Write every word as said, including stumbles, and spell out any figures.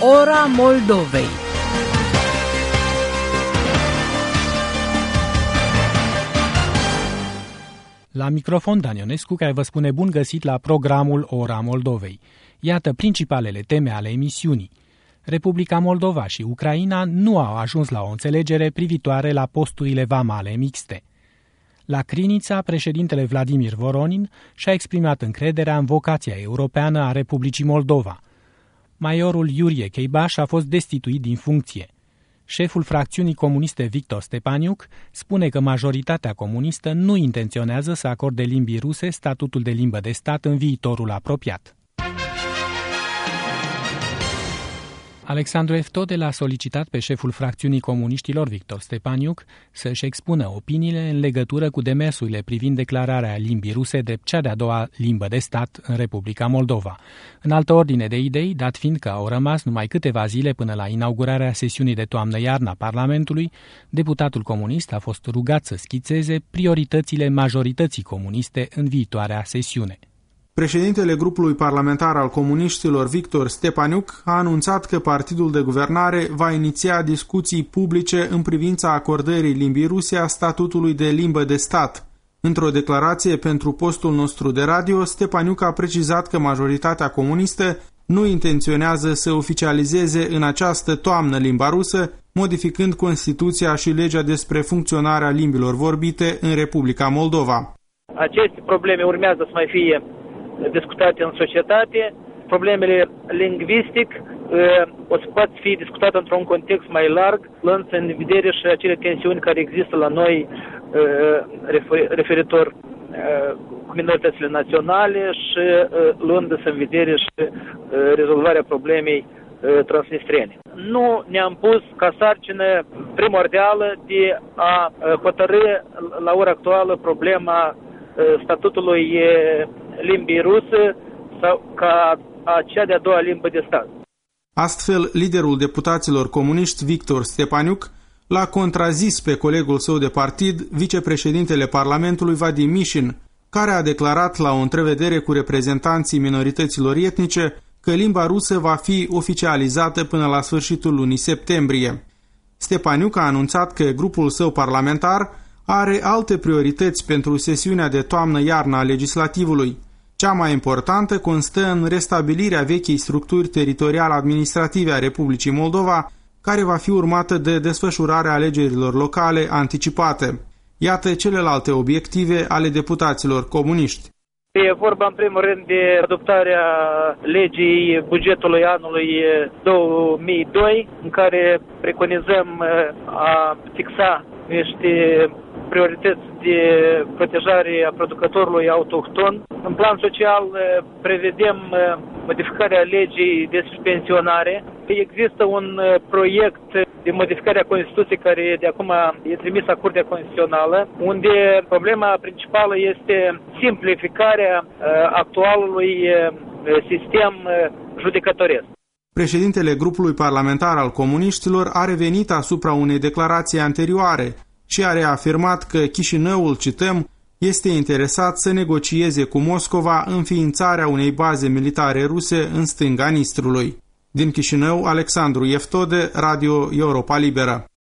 Ora Moldovei. La microfon Dan Ionescu, care vă spune bun găsit la programul Ora Moldovei. Iată principalele teme ale emisiunii. Republica Moldova și Ucraina nu au ajuns la o înțelegere privitoare la posturile vamale mixte. La Crinița, președintele Vladimir Voronin și-a exprimat încrederea în vocația europeană a Republicii Moldova. Majorul Iurie Cheibaș a fost destituit din funcție. Șeful fracțiunii comuniste Victor Stepaniuk spune că majoritatea comunistă nu intenționează să acorde limbii ruse statutul de limbă de stat în viitorul apropiat. Alexandru Eftode l-a solicitat pe șeful fracțiunii comuniștilor Victor Stepaniuk să-și expună opiniile în legătură cu demersurile privind declararea limbii ruse de cea de-a doua limbă de stat în Republica Moldova. În altă ordine de idei, dat fiind că au rămas numai câteva zile până la inaugurarea sesiunii de toamnă-iarnă a Parlamentului, deputatul comunist a fost rugat să schițeze prioritățile majorității comuniste în viitoarea sesiune. Președintele grupului parlamentar al comuniștilor Victor Stepaniuk a anunțat că partidul de guvernare va iniția discuții publice în privința acordării limbii ruse a statutului de limbă de stat. Într-o declarație pentru postul nostru de radio, Stepaniuk a precizat că majoritatea comunistă nu intenționează să oficializeze în această toamnă limba rusă, modificând Constituția și legea despre funcționarea limbilor vorbite în Republica Moldova. Aceste probleme urmează să mai fie discutate în societate, problemele lingvistic o să pot fi discutate într-un context mai larg, luând în vedere și acele tensiuni care există la noi referitor cu minoritățile naționale și luându-se în vedere și rezolvarea problemei transnistriene. Nu ne-am pus ca sarcină primordială de a hotărî la ora actuală problema statutului limbii ruse sau ca a cea de-a doua limbă de stat. Astfel, liderul deputaților comuniști Victor Stepaniuk l-a contrazis pe colegul său de partid, vicepreședintele Parlamentului Vadim Mișin, care a declarat la o întrevedere cu reprezentanții minorităților etnice că limba rusă va fi oficializată până la sfârșitul lunii septembrie. Stepaniuk a anunțat că grupul său parlamentar are alte priorități pentru sesiunea de toamnă-iarnă a legislativului. Cea mai importantă constă în restabilirea vechei structuri teritorial-administrative a Republicii Moldova, care va fi urmată de desfășurarea alegerilor locale anticipate. Iată celelalte obiective ale deputaților comuniști. E vorba în primul rând de adoptarea legii bugetului anului două mii doi, în care preconizăm a fixa niște priorități de protejare a producătorului autohton. În plan social prevedem modificarea legii despre pensionare. Există un proiect de modificare a Constituției care de acum e trimis la Curtea Constituțională, unde problema principală este simplificarea actualului sistem judecătoresc. Președintele grupului parlamentar al comuniștilor a revenit asupra unei declarații anterioare și a reafirmat că Chișinăul, cităm, este interesat să negocieze cu Moscova înființarea unei baze militare ruse în stânga Nistrului. Din Chișinău, Alexandru Eftode, Radio Europa Liberă.